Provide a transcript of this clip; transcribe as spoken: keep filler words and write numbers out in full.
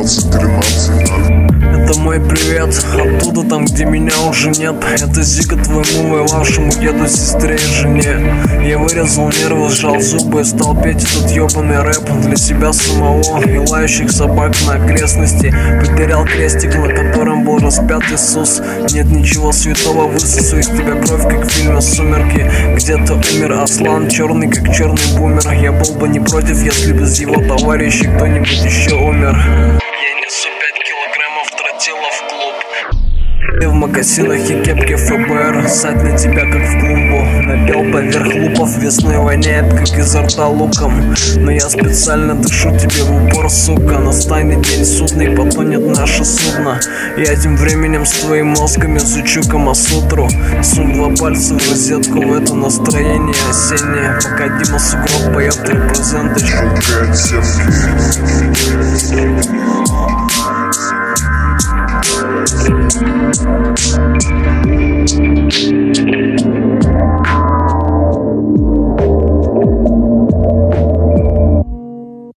двенадцать тринадцать. Это мой привет, оттуда там, где меня уже нет. Это зига твоему воевавшему деду, сестре и жене. Я вырезал нервы, сжал зубы и стал петь этот ёбаный рэп для себя самого и лающих собак на окрестности. Потерял крестик, на котором был распят Иисус. Нет ничего святого, высосу из тебя кровь, как в фильме «Сумерки». Где-то умер Аслан, черный, как черный бумер. Я был бы не против, если бы из его товарищей кто-нибудь еще умер. Я несу пять килограммов тротила в клуб. Ты в мокасинах и кепке эф бэ эр, ссать на тебя как в клумбу. Напел поверх лупов, весной воняет, как изо рта луком. Но я специально дышу тебе в упор, сука. Настанет день судный, потонет наше судно. Я тем временем с твоим мозгом изучу Камасутру. Сунь два пальца в розетку, в это настроение осеннее. Пока Дима Сугроб поет репрезенточку.